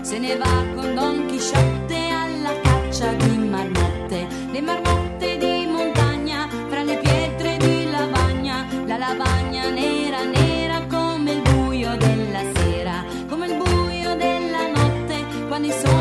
se ne va con Don Chisciotte alla caccia di marmotte, le marmotte di montagna fra le pietre di lavagna, la lavagna nera nera come il buio della sera, come il buio della notte quando i sogni